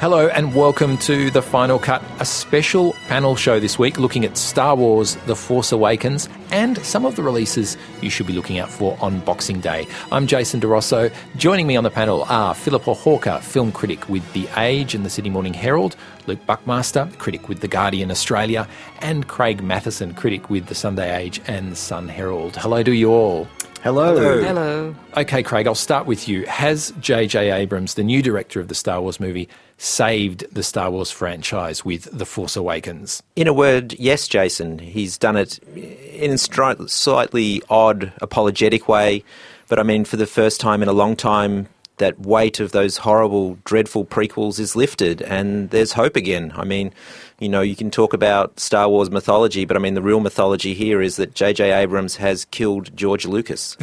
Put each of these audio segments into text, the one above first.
Hello and welcome to The Final Cut, a special panel show this week looking at Star Wars The Force Awakens and some of the releases you should be looking out for on Boxing Day. I'm Jason DeRosso. Joining me on the panel are Philippa Hawker, film critic with The Age and the Sydney Morning Herald, Luke Buckmaster, critic with The Guardian Australia, and Craig Matheson, critic with The Sunday Age and The Sun Herald. Hello to you all. Hello. Hello. Okay, Craig, I'll start with you. Has J.J. Abrams, the new director of the Star Wars movie, saved the Star Wars franchise with The Force Awakens? In a word, yes, Jason. He's done it in a slightly odd, apologetic way. But I mean, for the first time in a long time, that weight of those horrible, dreadful prequels is lifted and there's hope again. I mean, you know, you can talk about Star Wars mythology, but I mean, the real mythology here is that J.J. Abrams has killed George Lucas.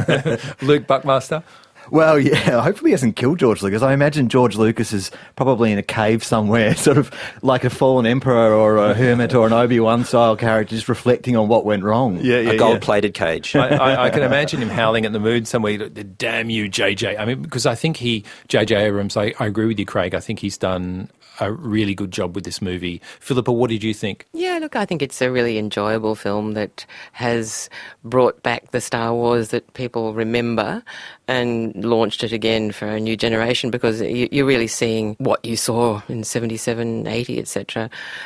Luke Buckmaster? Well, yeah, hopefully he hasn't killed George Lucas. I imagine George Lucas is probably in a cave somewhere, sort of like a fallen emperor or a hermit or an Obi-Wan style character, just reflecting on what went wrong. A gold-plated cage. I can imagine him howling at the moon somewhere, damn you, JJ. I mean, because I think J.J. Abrams, I agree with you, Craig, I think he's done a really good job with this movie. Philippa, what did you think? Yeah, look, I think it's a really enjoyable film that has brought back the Star Wars that people remember and launched it again for a new generation, because you're really seeing what you saw in 77, 80, etc.,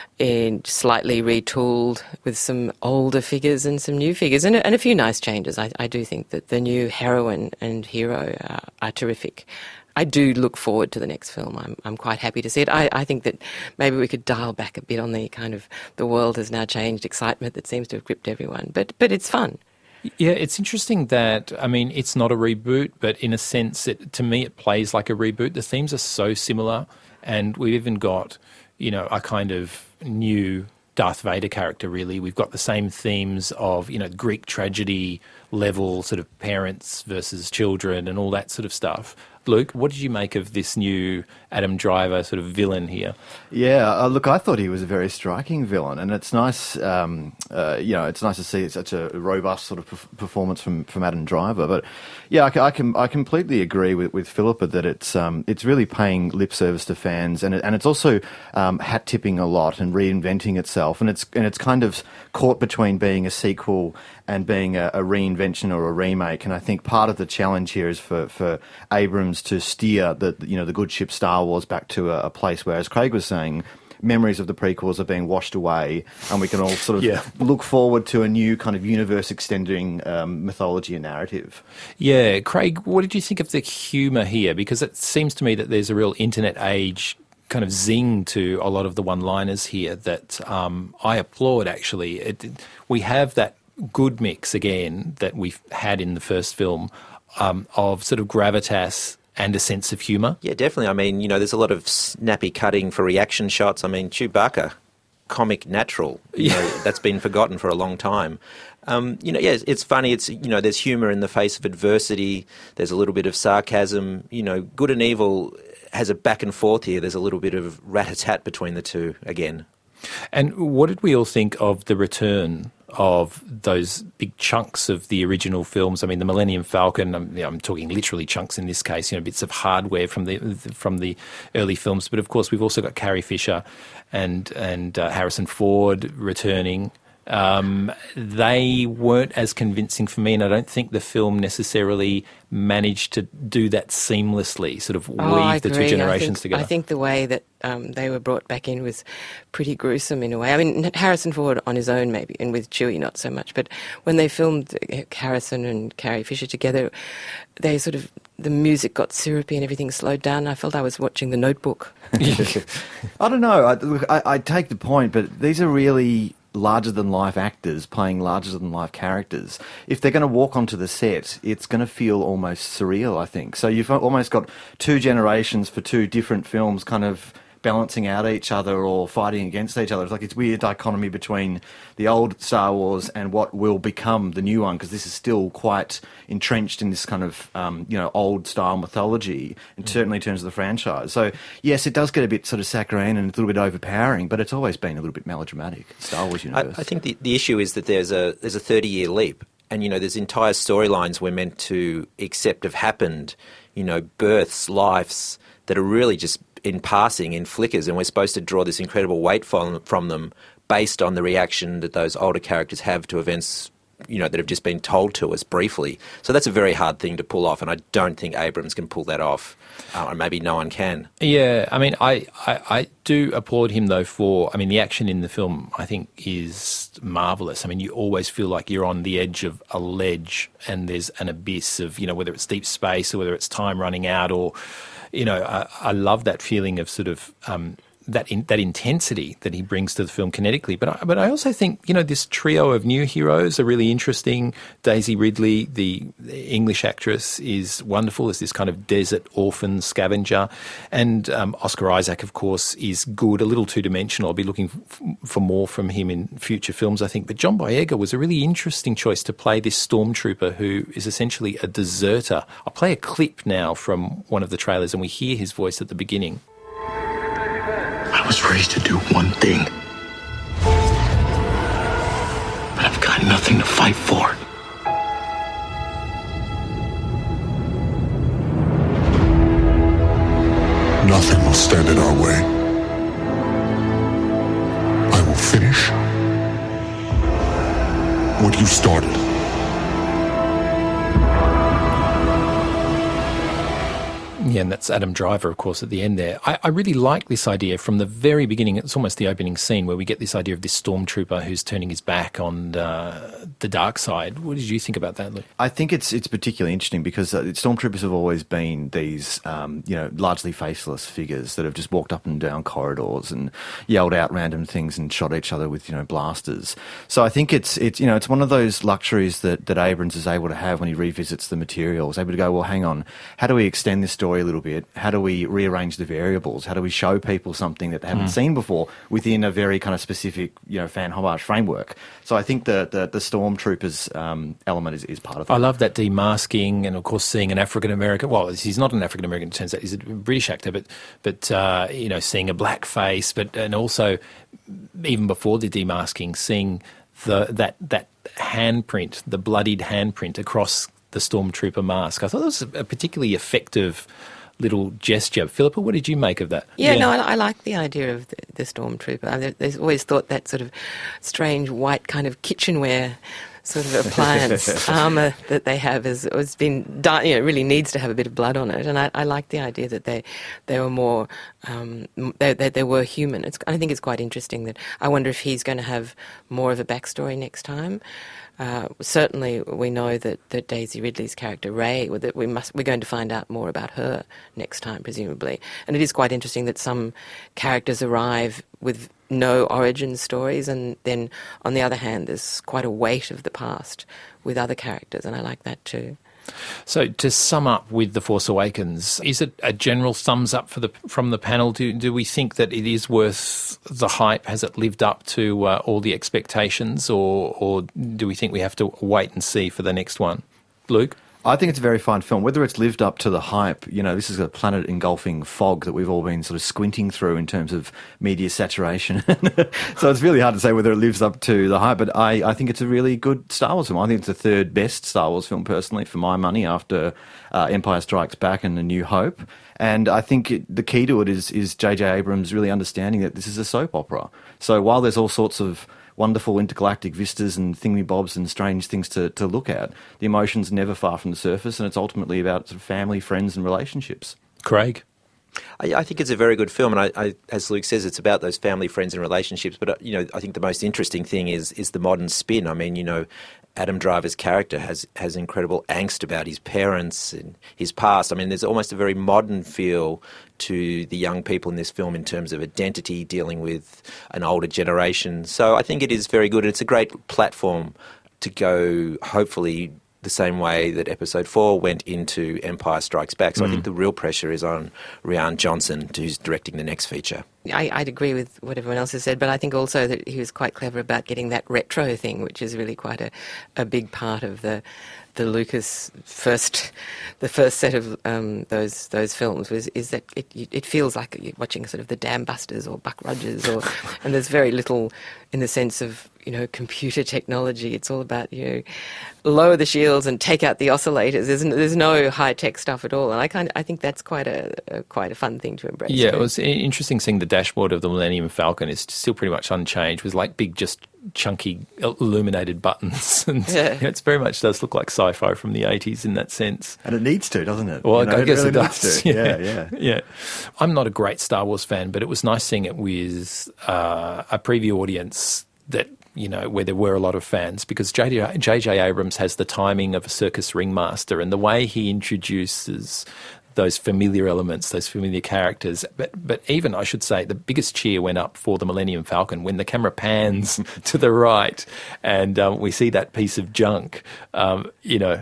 and slightly retooled with some older figures and some new figures and a few nice changes. I do think that the new heroine and hero are terrific. I do look forward to the next film. I'm quite happy to see it. I think that maybe we could dial back a bit on the kind of the world has now changed excitement that seems to have gripped everyone. But it's fun. Yeah, it's interesting that, I mean, it's not a reboot, but in a sense, to me, it plays like a reboot. The themes are so similar, and we've even got, you know, a kind of new Darth Vader character, really. We've got the same themes of, you know, Greek tragedy level, sort of parents versus children and all that sort of stuff. Luke, what did you make of this new Adam Driver sort of villain here? Yeah, look, I thought he was a very striking villain, and it's nice, it's nice to see such a robust sort of performance from Adam Driver. But yeah, I completely agree with Philippa that it's really paying lip service to fans, and it's also hat tipping a lot and reinventing itself, and it's kind of caught between being a sequel and being a reinvention or a remake. And I think part of the challenge here is for Abrams to steer the good ship Star Wars back to a place where, as Craig was saying, memories of the prequels are being washed away, and we can all sort of look forward to a new kind of universe extending mythology and narrative. Yeah, Craig, what did you think of the humour here? Because it seems to me that there's a real internet age kind of zing to a lot of the one-liners here that I applaud, actually. We have that good mix, again, that we've had in the first film of sort of gravitas and a sense of humour. Yeah, definitely. I mean, you know, there's a lot of snappy cutting for reaction shots. I mean, Chewbacca, comic natural. You know, that's been forgotten for a long time. It's funny. It's, you know, there's humour in the face of adversity. There's a little bit of sarcasm. You know, good and evil has a back and forth here. There's a little bit of rat-a-tat between the two again. And what did we all think of the return of those big chunks of the original films? I mean, the Millennium Falcon, I'm talking literally chunks in this case, you know, bits of hardware from the early films. But of course, we've also got Carrie Fisher and Harrison Ford returning. They weren't as convincing for me, and I don't think the film necessarily managed to do that seamlessly, sort of weave the two generations together. I think the way that they were brought back in was pretty gruesome in a way. I mean, Harrison Ford on his own maybe, and with Chewie not so much, but when they filmed Harrison and Carrie Fisher together, they sort of, the music got syrupy and everything slowed down. I felt I was watching The Notebook. I don't know. I take the point, but these are really larger-than-life actors playing larger-than-life characters. If they're going to walk onto the set, it's going to feel almost surreal, I think. So you've almost got two generations for two different films kind of balancing out each other or fighting against each other. It's like it's weird dichotomy between the old Star Wars and what will become the new one, because this is still quite entrenched in this kind of old style mythology, and certainly in terms of the franchise. So yes, it does get a bit sort of saccharine and a little bit overpowering, but it's always been a little bit melodramatic, Star Wars universe. I think the issue is that there's a 30-year leap, and there's entire storylines we're meant to accept have happened, births, lives that are really just in passing, in flickers, and we're supposed to draw this incredible weight from them based on the reaction that those older characters have to events, that have just been told to us briefly. So that's a very hard thing to pull off, and I don't think Abrams can pull that off, or maybe no one can. Yeah, I mean, I do applaud him, though, the action in the film, I think, is marvellous. I mean, you always feel like you're on the edge of a ledge and there's an abyss of, whether it's deep space or whether it's time running out or, I love that feeling of sort of that intensity that he brings to the film kinetically. But I also think, this trio of new heroes are really interesting. Daisy Ridley, the English actress, is wonderful as this kind of desert orphan scavenger. And Oscar Isaac, of course, is good, a little two-dimensional. I'll be looking for more from him in future films, I think. But John Boyega was a really interesting choice to play this stormtrooper who is essentially a deserter. I'll play a clip now from one of the trailers, and we hear his voice at the beginning. I was raised to do one thing, but I've got nothing to fight for. Nothing will stand in our way. I will finish what you started. Yeah, and that's Adam Driver, of course, at the end there. I really like this idea from the very beginning. It's almost the opening scene where we get this idea of this stormtrooper who's turning his back on the dark side. What did you think about that, Luke? I think it's particularly interesting because stormtroopers have always been these, largely faceless figures that have just walked up and down corridors and yelled out random things and shot each other with, blasters. So I think it's one of those luxuries that Abrams is able to have when he revisits the material. He's able to go, well, hang on, how do we extend this story a little bit? How do we rearrange the variables? How do we show people something that they haven't seen before within a very kind of specific, fan homage framework? So I think the stormtroopers element is part of it. I love that demasking and, of course, seeing an African-American... Well, he's not an African-American, it turns out. He's a British actor, but seeing a black face, and also, even before the demasking, seeing that handprint, the bloodied handprint across the stormtrooper mask. I thought that was a particularly effective little gesture. Philippa, what did you make of that? I like the idea of the stormtrooper. There's always thought that sort of strange white kind of kitchenware sort of appliance armour that they have has been done, really needs to have a bit of blood on it. And I like the idea that they were more, they were human. I think it's quite interesting that I wonder if he's going to have more of a backstory next time. Certainly, we know that Daisy Ridley's character Rey, that we're going to find out more about her next time, presumably. And it is quite interesting that some characters arrive with no origin stories, and then on the other hand, there's quite a weight of the past with other characters, and I like that too. So to sum up with The Force Awakens, is it a general thumbs up from the panel? Do we think that it is worth the hype? Has it lived up to all the expectations, or do we think we have to wait and see for the next one? Luke? I think it's a very fine film. Whether it's lived up to the hype, this is a planet-engulfing fog that we've all been sort of squinting through in terms of media saturation. So it's really hard to say whether it lives up to the hype, but I think it's a really good Star Wars film. I think it's the third best Star Wars film, personally, for my money, after Empire Strikes Back and A New Hope. And I think the key to it is J.J. Abrams really understanding that this is a soap opera. So while there's all sorts of wonderful intergalactic vistas and thingy-bobs and strange things to look at, the emotion's never far from the surface, and it's ultimately about sort of family, friends and relationships. Craig? I think it's a very good film, and I, as Luke says, it's about those family, friends and relationships. But, I think the most interesting thing is the modern spin. I mean, Adam Driver's character has incredible angst about his parents and his past. I mean, there's almost a very modern feel to the young people in this film in terms of identity, dealing with an older generation. So I think it is very good. It's a great platform to go, hopefully, the same way that Episode 4 went into Empire Strikes Back. So I think the real pressure is on Rian Johnson, who's directing the next feature. I'd agree with what everyone else has said, but I think also that he was quite clever about getting that retro thing, which is really quite a big part of the Lucas first set of those films is that it feels like you're watching sort of the Dam Busters or Buck Rogers, and there's very little in the sense of computer technology. It's all about lower the shields and take out the oscillators. There's no high tech stuff at all, and I think that's quite a fun thing to embrace. Yeah, it was interesting seeing the dashboard of the Millennium Falcon is still pretty much unchanged, with like big just chunky illuminated buttons, and it very much does look like sci-fi from the 80s in that sense. And it needs to, doesn't it? Well, I guess really it does. To. Yeah. I'm not a great Star Wars fan, but it was nice seeing it with a preview audience that where there were a lot of fans, because J.J. Abrams has the timing of a circus ringmaster, and the way he introduces those familiar elements, those familiar characters. But even, I should say, the biggest cheer went up for the Millennium Falcon when the camera pans to the right and we see that piece of junk. The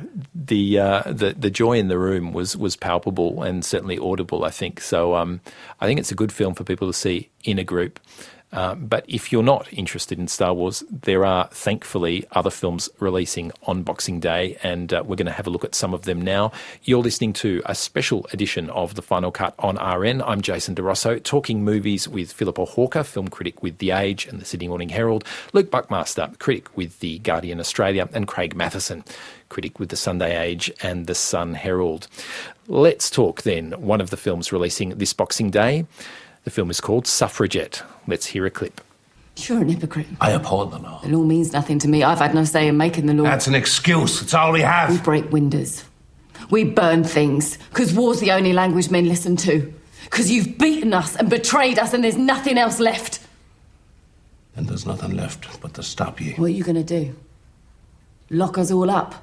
joy in the room was palpable and certainly audible, I think. So I think it's a good film for people to see in a group. But if you're not interested in Star Wars, there are thankfully other films releasing on Boxing Day, and we're going to have a look at some of them now. You're listening to a special edition of The Final Cut on RN. I'm Jason DeRosso, talking movies with Philippa Hawker, film critic with The Age and the Sydney Morning Herald, Luke Buckmaster, critic with The Guardian Australia, and Craig Matheson, critic with the Sunday Age and the Sun Herald. Let's talk then one of the films releasing this Boxing Day. The film is called Suffragette. Let's hear a clip. You're an hypocrite. I uphold the law. The law means nothing to me. I've had no say in making the law. That's an excuse. It's all we have. We break windows. We burn things. Because war's the only language men listen to. Because you've beaten us and betrayed us and there's nothing else left. And there's nothing left but to stop you. What are you going to do? Lock us all up?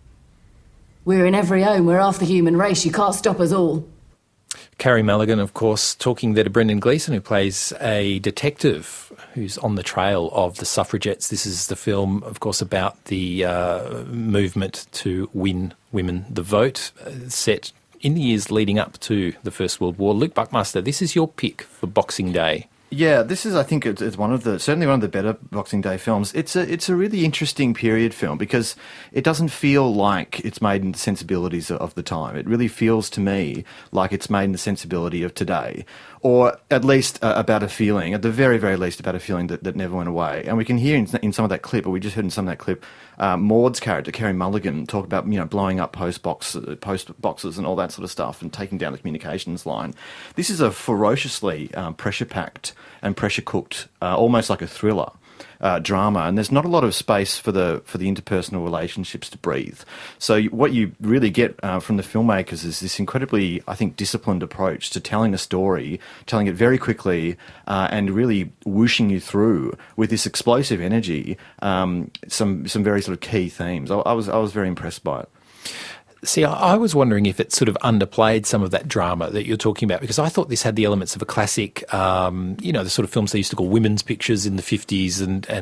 We're in every home. We're half the human race. You can't stop us all. Carey Mulligan, of course, talking there to Brendan Gleeson, who plays a detective who's on the trail of the suffragettes. This is the film, of course, about the movement to win women the vote, set in the years leading up to the First World War. Luke Buckmaster, this is your pick for Boxing Day. Yeah, this is, I think, it's certainly one of the better Boxing Day films. It's a really interesting period film because it doesn't feel like it's made in the sensibilities of the time. It really feels to me like it's made in the sensibility of today, or at least about a feeling, at the very, very least, about a feeling that never went away. And we can hear in some of that clip, or we just heard in some of that clip, Maud's character, Carey Mulligan, talk about blowing up post boxes and all that sort of stuff, and taking down the communications line. This is a ferociously pressure-packed and pressure-cooked, almost like a thriller drama, and there's not a lot of space for the interpersonal relationships to breathe. So what you really get from the filmmakers is this incredibly, I think, disciplined approach to telling a story, telling it very quickly, and really whooshing you through with this explosive energy, some very sort of key themes. I was very impressed by it. See, I was wondering if it sort of underplayed some of that drama that you're talking about, because I thought this had the elements of a classic, the sort of films they used to call women's pictures in the 50s,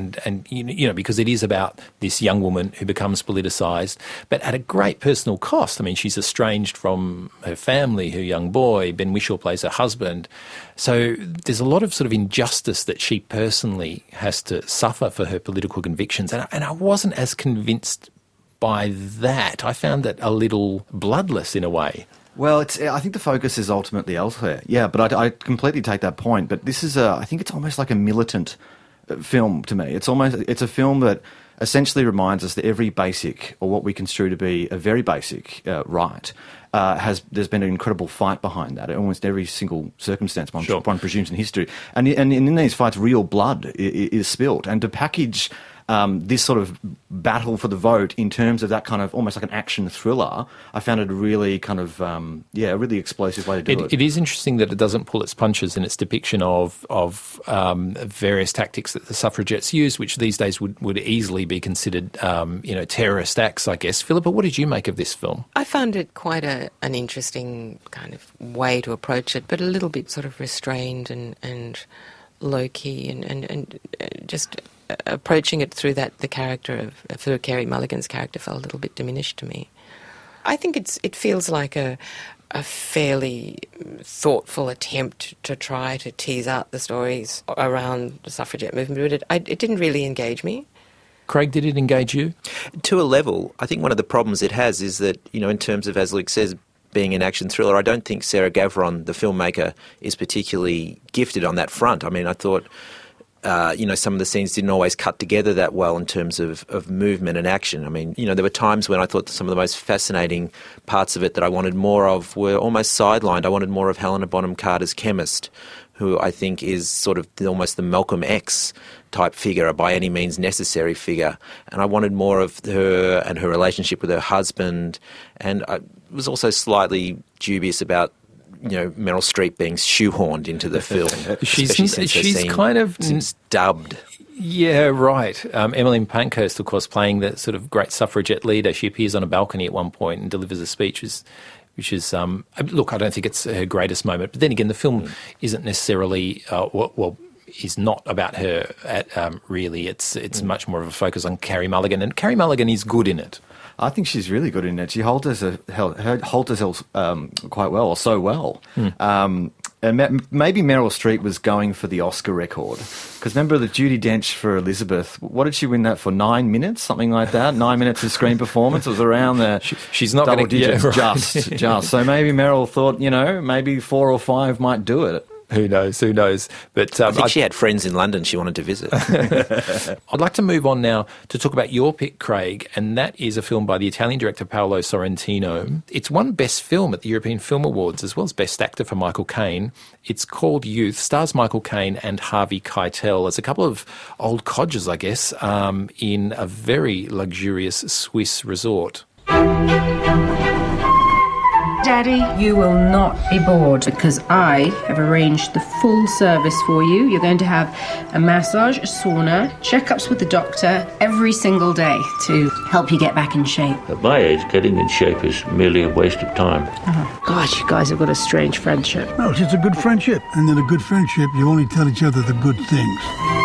and because it is about this young woman who becomes politicised, but at a great personal cost. I mean, she's estranged from her family, her young boy. Ben Whishaw plays her husband. So there's a lot of sort of injustice that she personally has to suffer for her political convictions, and I wasn't as convinced by that. I found that a little bloodless in a way. Well, I think the focus is ultimately elsewhere. Yeah, but I completely take that point. But this is I think it's almost like a militant film to me. It's a film that essentially reminds us that every basic, or what we construe to be a very basic right, there's been an incredible fight behind that. Almost every single circumstance one presumes in history, and in these fights, real blood is spilt. And to package this sort of battle for the vote in terms of that kind of almost like an action thriller, I found it really kind of, a really explosive way to do it. It is interesting that it doesn't pull its punches in its depiction of various tactics that the suffragettes use, which these days would easily be considered, terrorist acts, I guess. Philippa, what did you make of this film? I found it quite an interesting kind of way to approach it, but a little bit sort of restrained and low-key and just approaching it through the character through Carey Mulligan's character felt a little bit diminished to me. I think it feels like a a fairly thoughtful attempt to try to tease out the stories around the suffragette movement, but it didn't really engage me. Craig, did it engage you? To a level. I think one of the problems it has is that, in terms of, as Luke says, being an action thriller, I don't think Sarah Gavron, the filmmaker, is particularly gifted on that front. I mean, I thought, some of the scenes didn't always cut together that well in terms of movement and action. I mean, there were times when I thought some of the most fascinating parts of it that I wanted more of were almost sidelined. I wanted more of Helena Bonham Carter's chemist, who I think is sort of almost the Malcolm X type figure, a by any means necessary figure. And I wanted more of her and her relationship with her husband. And I was also slightly dubious about, Meryl Streep being shoehorned into the film. she's kind of dubbed. Yeah, right. Emmeline Pankhurst, of course, playing the sort of great suffragette leader. She appears on a balcony at one point and delivers a speech, which is, look, I don't think it's her greatest moment. But then again, the film isn't necessarily, is not about her, really. It's much more of a focus on Carey Mulligan. And Carey Mulligan is good in it. I think she's really good in it. She holds herself quite well, or so well. And maybe Meryl Streep was going for the Oscar record. Because remember the Judi Dench for Elizabeth, what did she win that for, 9 minutes? Something like that? 9 minutes of screen performance? It was around the she's not double digits, yeah, right. just. So maybe Meryl thought, maybe 4 or 5 might do it. Who knows? But I think she had friends in London she wanted to visit. I'd like to move on now to talk about your pick, Craig, and that is a film by the Italian director Paolo Sorrentino. It's won Best Film at the European Film Awards as well as Best Actor for Michael Caine. It's called Youth, stars Michael Caine and Harvey Keitel as a couple of old codgers, I guess, in a very luxurious Swiss resort. Daddy, you will not be bored because I have arranged the full service for you. You're going to have a massage, a sauna, checkups with the doctor every single day to help you get back in shape. At my age, getting in shape is merely a waste of time. Oh, God, you guys have got a strange friendship. No, it's just a good friendship. And in a good friendship, you only tell each other the good things.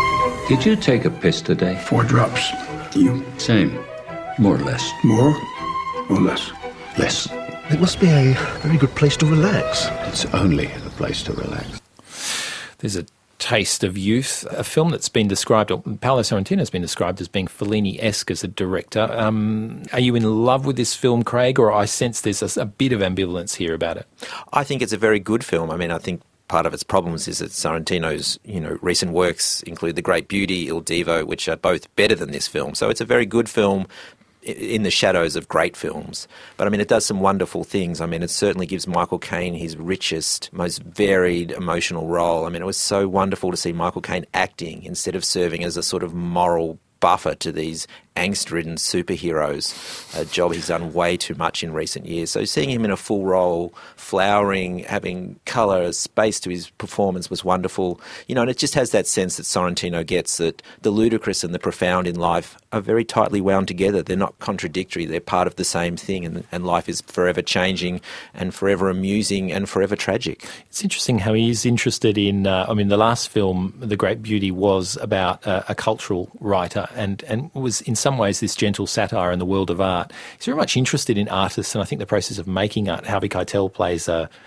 Did you take a piss today? 4 drops. You? Same. More or less. More or less? Less. It must be a very good place to relax. It's only a place to relax. There's a taste of youth, a film that's been described, or Paolo Sorrentino has been described as being Fellini-esque as a director. Are you in love with this film, Craig, or I sense there's a bit of ambivalence here about it? I think it's a very good film. I mean, I think part of its problems is that Sorrentino's, recent works include The Great Beauty, Il Divo, which are both better than this film. So it's a very good film in the shadows of great films. But, I mean, it does some wonderful things. I mean, it certainly gives Michael Caine his richest, most varied emotional role. I mean, it was so wonderful to see Michael Caine acting instead of serving as a sort of moral buffer to these angst-ridden superheroes, a job he's done way too much in recent years. So seeing him in a full role, flowering, having colour, space to his performance was wonderful. And it just has that sense that Sorrentino gets that the ludicrous and the profound in life are very tightly wound together. They're not contradictory. They're part of the same thing, and life is forever changing and forever amusing and forever tragic. It's interesting how he's interested in, the last film, The Great Beauty, was about a cultural writer and was in some ways this gentle satire in the world of art. He's very much interested in artists, and I think the process of making art. Harvey Keitel plays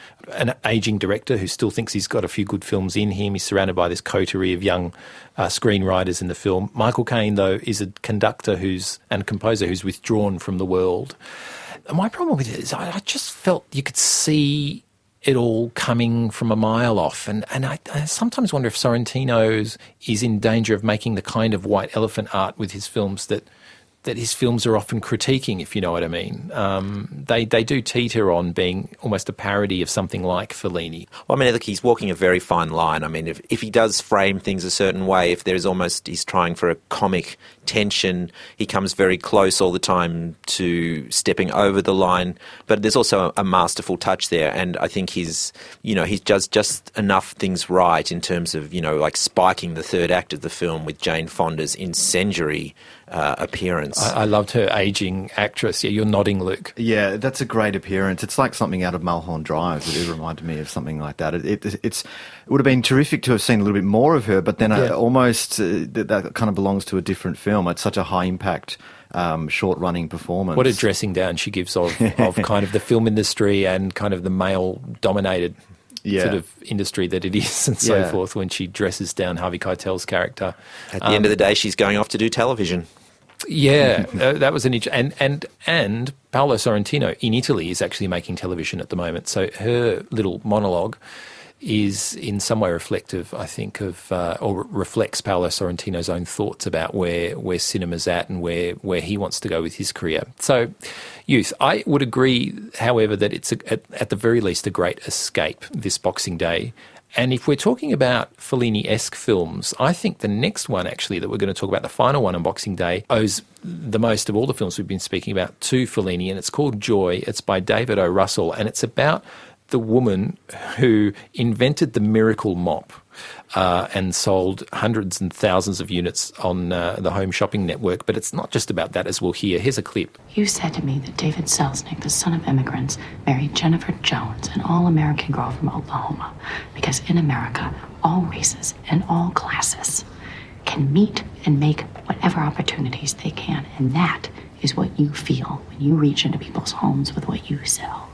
an ageing director who still thinks he's got a few good films in him. He's surrounded by this coterie of young screenwriters in the film. Michael Caine, though, is a conductor and composer who's withdrawn from the world. And my problem with it is I just felt you could see it all coming from a mile off. And I sometimes wonder if Sorrentino is in danger of making the kind of white elephant art with his films that his films are often critiquing, if you know what I mean. They do teeter on being almost a parody of something like Fellini. Well, I mean, look, he's walking a very fine line. I mean, if he does frame things a certain way, if there's he's trying for a comic tension, he comes very close all the time to stepping over the line. But there's also a masterful touch there, and I think he does just enough things right in terms of, like spiking the third act of the film with Jane Fonda's incendiary appearance. I loved her ageing actress. Yeah, you're nodding, Luke. Yeah, that's a great appearance. It's like something out of Mulholland Drive. It reminded me of something like that. It would have been terrific to have seen a little bit more of her, but then almost that kind of belongs to a different film. It's such a high-impact, short-running performance. What a dressing down she gives of kind of the film industry and kind of the male-dominated sort of industry that it is and so forth when she dresses down Harvey Keitel's character. At the end of the day, she's going off to do television. Yeah, that was an and Paolo Sorrentino in Italy is actually making television at the moment. So her little monologue is in some way reflective, I think, of or reflects Paolo Sorrentino's own thoughts about where cinema's at and where he wants to go with his career. So, Youth, I would agree, however, that it's at the very least a great escape this Boxing Day. And if we're talking about Fellini-esque films, I think the next one actually that we're going to talk about, the final one on Boxing Day, owes the most of all the films we've been speaking about to Fellini, and it's called Joy. It's by David O. Russell, and it's about the woman who invented the miracle mop and sold hundreds and thousands of units on the Home Shopping Network. But it's not just about that, as we'll hear. Here's a clip. You said to me that David Selznick, the son of immigrants, married Jennifer Jones, an all-American girl from Oklahoma, because in America, all races and all classes can meet and make whatever opportunities they can. And that is what you feel when you reach into people's homes with what you sell.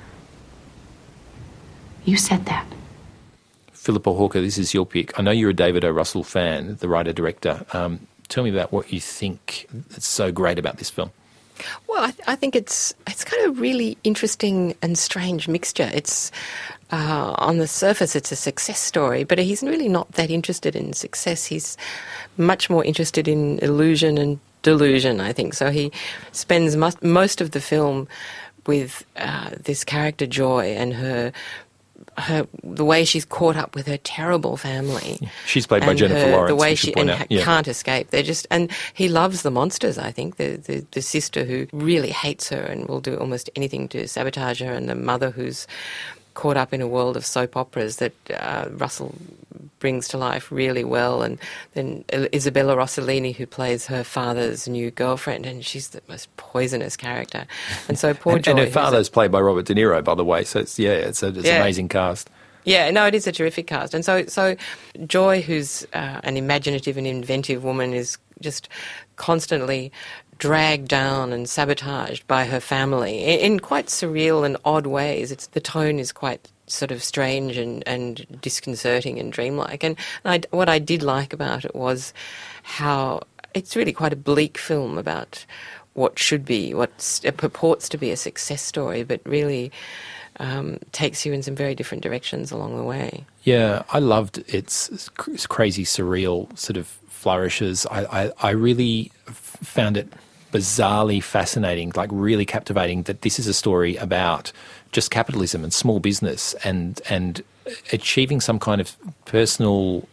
You said that. Philippa Hawker, this is your pick. I know you're a David O. Russell fan, the writer-director. Tell me about what you think is so great about this film. Well, I think it's kind of really interesting and strange mixture. It's on the surface, it's a success story, but he's really not that interested in success. He's much more interested in illusion and delusion, I think. So he spends most of the film with this character Joy and the way she's caught up with her terrible family. She's played by Jennifer Lawrence. The way she can't escape. And he loves the monsters, I think. The sister who really hates her and will do almost anything to sabotage her, and the mother who's caught up in a world of soap operas that Russell brings to life really well. And then Isabella Rossellini, who plays her father's new girlfriend, and she's the most poisonous character. And so poor Joy... And her father's played by Robert De Niro, by the way, so it's an amazing cast. Yeah, no, it is a terrific cast. And so Joy, who's an imaginative and inventive woman, is just constantly dragged down and sabotaged by her family in quite surreal and odd ways. The tone is quite sort of strange and disconcerting and dreamlike. And what I did like about it was how it's really quite a bleak film about what should be, what purports to be a success story, but really takes you in some very different directions along the way. Yeah, I loved its crazy, surreal sort of flourishes. I really found it bizarrely fascinating, like really captivating, that this is a story about just capitalism and small business and achieving some kind of personal,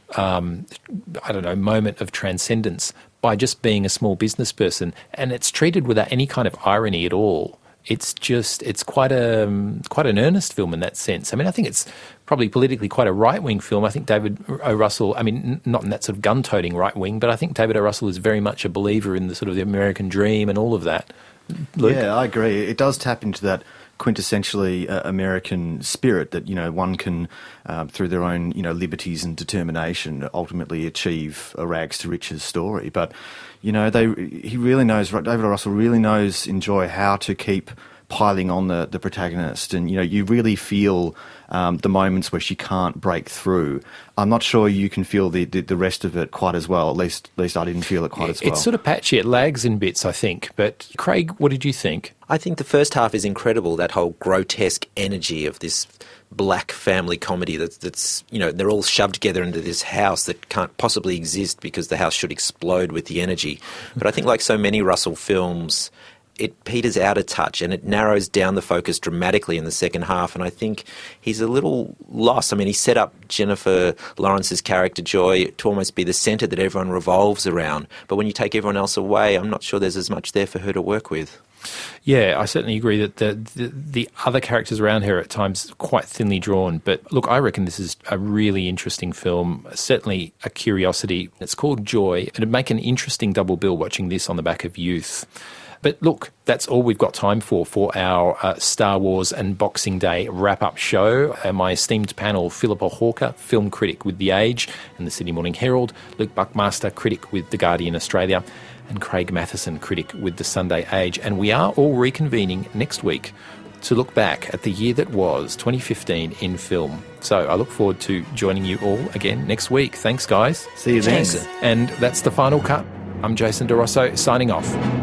moment of transcendence by just being a small business person. And it's treated without any kind of irony at all. It's quite an earnest film in that sense. I mean, I think it's probably politically quite a right-wing film. I think David O. Russell, I mean, not in that sort of gun-toting right-wing, but I think David O. Russell is very much a believer in the sort of the American dream and all of that. Luke? Yeah, I agree. It does tap into that quintessentially American spirit that, one can, through their own, liberties and determination, ultimately achieve a rags to riches story. But, he really knows, David O. Russell really knows, enjoy how to keep piling on the protagonist. And, you really feel the moments where she can't break through. I'm not sure you can feel the rest of it quite as well. At least I didn't feel it quite as well. It's sort of patchy. It lags in bits, I think. But, Craig, what did you think? I think the first half is incredible, that whole grotesque energy of this black family comedy that's they're all shoved together into this house that can't possibly exist because the house should explode with the energy. But I think, like so many Russell films, it peters out a touch and it narrows down the focus dramatically in the second half. And I think he's a little lost. I mean, he set up Jennifer Lawrence's character Joy to almost be the centre that everyone revolves around. But when you take everyone else away, I'm not sure there's as much there for her to work with. Yeah, I certainly agree that the other characters around her at times quite thinly drawn. But look, I reckon this is a really interesting film, certainly a curiosity. It's called Joy. It'd make an interesting double bill watching this on the back of Youth. But look, that's all we've got time for our Star Wars and Boxing Day wrap-up show. My esteemed panel, Philippa Hawker, film critic with The Age and the Sydney Morning Herald, Luke Buckmaster, critic with The Guardian Australia, and Craig Matheson, critic with The Sunday Age. And we are all reconvening next week to look back at the year that was, 2015, in film. So I look forward to joining you all again next week. Thanks, guys. See you then. And that's The Final Cut. I'm Jason DeRosso, signing off.